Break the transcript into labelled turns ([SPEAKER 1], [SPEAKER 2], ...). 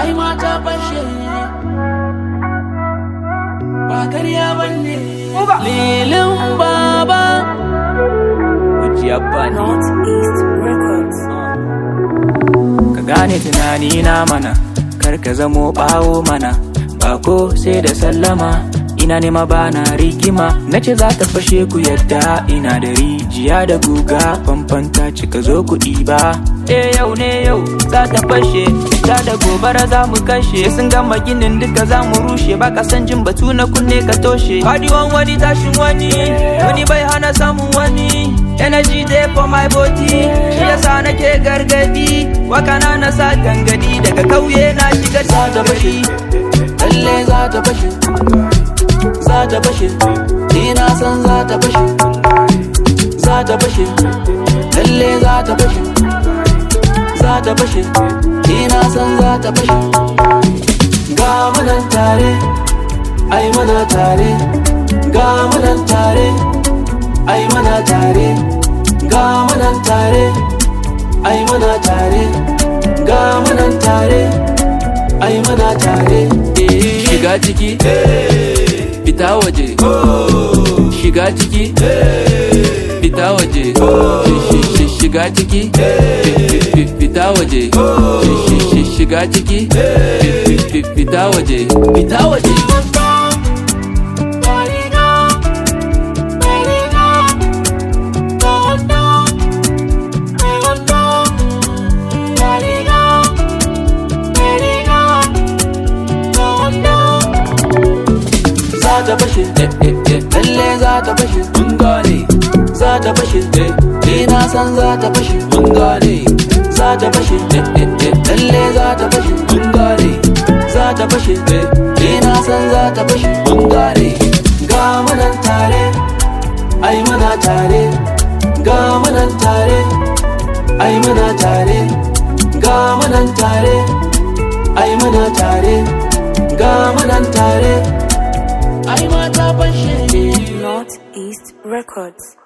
[SPEAKER 1] ai mata fashe ba karya bane lilin baba
[SPEAKER 2] Northeast Records.
[SPEAKER 3] Ka gane tunani na mana, kar ka zamo bawo mana, bako sai da sallama, ina nema bana rigima, nace za ta fashe ku yadda ina da rijiya da guga, famfanta cika zo kuɗi ba. Yau ne yau za ta fashe, ta da gobara za mu kashe, sun gama ginin duka za mu rushe, ba ka san jin batu na kunne ka toshe. Faɗiwan wani tashin wani, wani bai hana samun wani. Energy day for my body, shi yasa nake gargadi, wakana na sa gangadi, daga kauye na shiga
[SPEAKER 1] za ta fashe lalle za ta fashe za ta fashe ni na san za ta fashe za ta fashe lalle za ta fashe za ta fashe ni na san za ta fashe ga munan tare ai mana tare ga munan tare ai mana tare ga munan tare ai mana tare ga munan tare ai mana tare.
[SPEAKER 3] Shiga ciki fita waje, shiga ciki fita waje, shiga ciki fita waje, shiga ciki fita waje, fita waje.
[SPEAKER 1] Za ta fashe, lalle za ta fashe,
[SPEAKER 3] mun gane.
[SPEAKER 1] za ta fashe, ni na san za ta fashe,
[SPEAKER 3] Mun gane.
[SPEAKER 1] za ta fashe, lalle za ta fashe,
[SPEAKER 3] Mun gane.
[SPEAKER 1] za ta fashe, ni na san za ta fashe,
[SPEAKER 3] Mun gane.
[SPEAKER 1] ga munan tare, ai muna tare, ga munan tare, ai muna tare, ga munan tare, ai muna tare, ga munan tare, ai mata fashe.
[SPEAKER 2] Northeast Records.